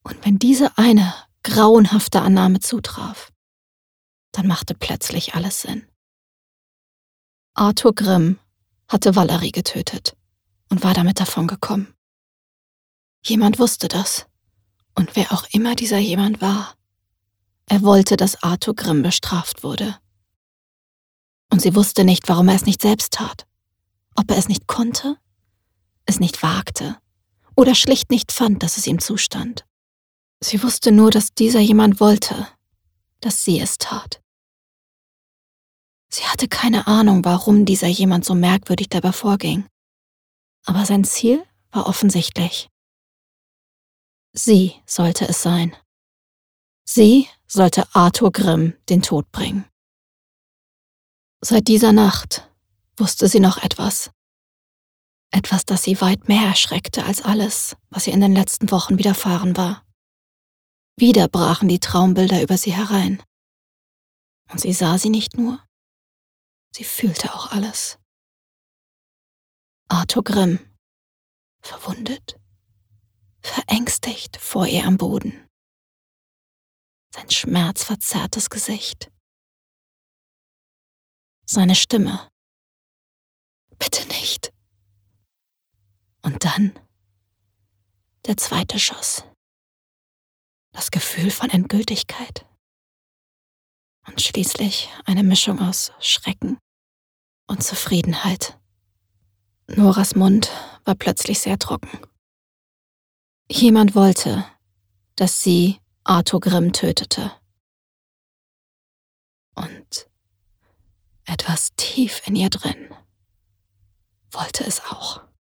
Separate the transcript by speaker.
Speaker 1: Und wenn diese eine grauenhafte Annahme zutraf, dann machte plötzlich alles Sinn. Arthur Grimm hatte Valerie getötet und war damit davongekommen. Jemand wusste das. Und wer auch immer dieser jemand war, er wollte, dass Arthur Grimm bestraft wurde. Und sie wusste nicht, warum er es nicht selbst tat. Ob er es nicht konnte, es nicht wagte oder schlicht nicht fand, dass es ihm zustand. Sie wusste nur, dass dieser jemand wollte, dass sie es tat. Sie hatte keine Ahnung, warum dieser jemand so merkwürdig dabei vorging. Aber sein Ziel war offensichtlich. Sie sollte es sein. Sie sollte Arthur Grimm den Tod bringen. Seit dieser Nacht wusste sie noch etwas. Etwas, das sie weit mehr erschreckte als alles, was ihr in den letzten Wochen widerfahren war. Wieder brachen die Traumbilder über sie herein. Und sie sah sie nicht nur, sie fühlte auch alles. Arthur Grimm, verwundet, verängstigt vor ihr am Boden. Sein schmerzverzerrtes Gesicht. Seine Stimme. Bitte nicht. Und dann der zweite Schuss. Das Gefühl von Endgültigkeit. Und schließlich eine Mischung aus Schrecken und Zufriedenheit. Noras Mund war plötzlich sehr trocken. Jemand wollte, dass sie Arthur Grimm tötete. Und etwas tief in ihr drin wollte es auch.